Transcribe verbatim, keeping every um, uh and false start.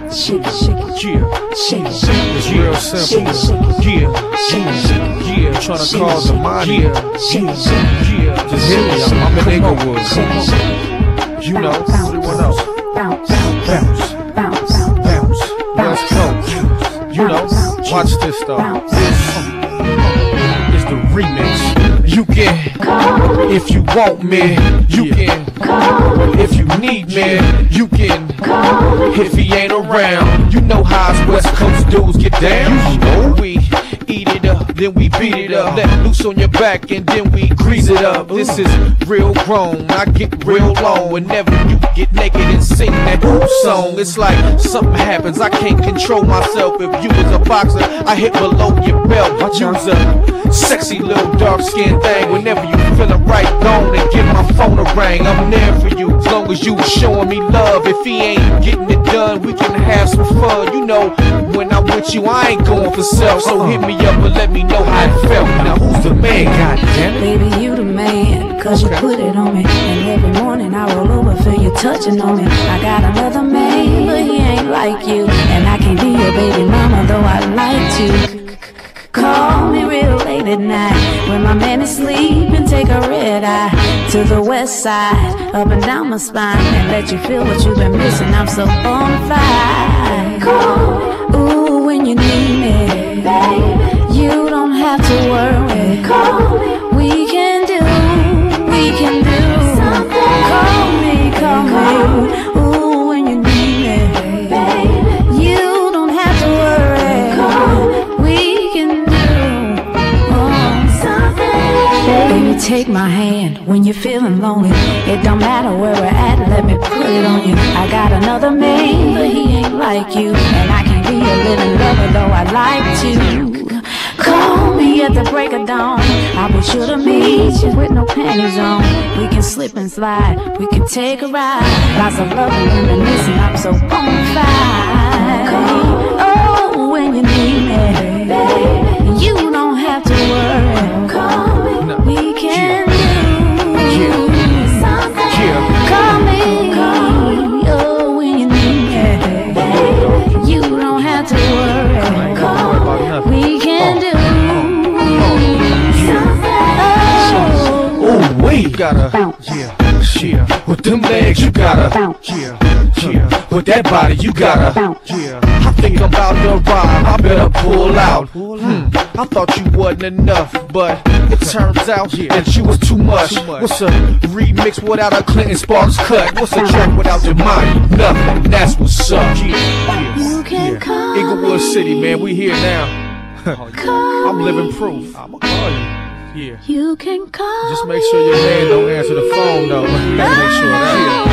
shake it, shake it, Yeah, shake it, shake it, it's real simple. Yeah, yeah, yeah. Tryna cause a money. Yeah, just hit me. I'm, I'm in Inglewood. You know, everyone else. bounce, Bounce, bounce, bounce. West Coast. You know, watch this though. This is the remix. You can, if you want me, you can. If you need me, you can. If he ain't around, you know how us West Coast dudes get down. You know we eat it up, then we beat it up. Let loose on your back and then we grease it up. This is real grown, I get real long. Whenever you get naked and sing that whole song, it's like something happens, I can't control myself. If you was a boxer, I hit below your belt. You's a sexy little dark skinned thing. Whenever you feelin' right, go on and give my phone a ring. I'm there for you, as long as you showing me love. If he ain't getting it done, we can have some fun. You know, when I'm with you, I ain't going for self. So hit me up and let me know how it felt. Now who's the man, goddammit? baby, you the man, cause you put it on me. And every morning I roll over, feel you touching on me. I got another man, but he ain't like you. And I can't be your baby mama, though I'd like to. Call me real late at night when my man is sleeping, take a red eye to the west side, up and down my spine, and let you feel what you've been missing. I'm so on fire. Call me. Ooh, when you need me, baby, you don't have to worry. Call me. We can do, we can do something. Call me, call me. Ooh, when you need me, baby, you don't have to worry. Call me. We can do oh, something. Baby, take my hand when you're feeling lonely. It don't matter where we're at, let me put it on you. I got another man, but he ain't like you. And I can't be a living lover, though I'd like to. Call me at the break of dawn, I'll be sure to meet you with no panties on. We can slip and slide, we can take a ride. Lots of love and reminiscing, I'm so on fire. Oh, when you need me, baby, you don't have to worry. Call me, no. We can do yeah. something. Yeah. Call me, call me. Oh, when you need me, baby, you don't have to worry. Call me, we can do you gotta, yeah, yeah. With them legs, you gotta, yeah, yeah. With that body, you gotta, yeah. I think I'm about to rhyme, I better pull out. Hmm. I thought you wasn't enough, but it turns out that you was too much. What's a remix without a Clinton Sparks cut? What's a track without your mind? Nothing. That's what's up. Yeah, yeah, yeah. Inglewood City, man, we here now. I'm living proof. I'ma call you. Yeah. You can call. Just make sure your man don't answer the phone though. Make sure that.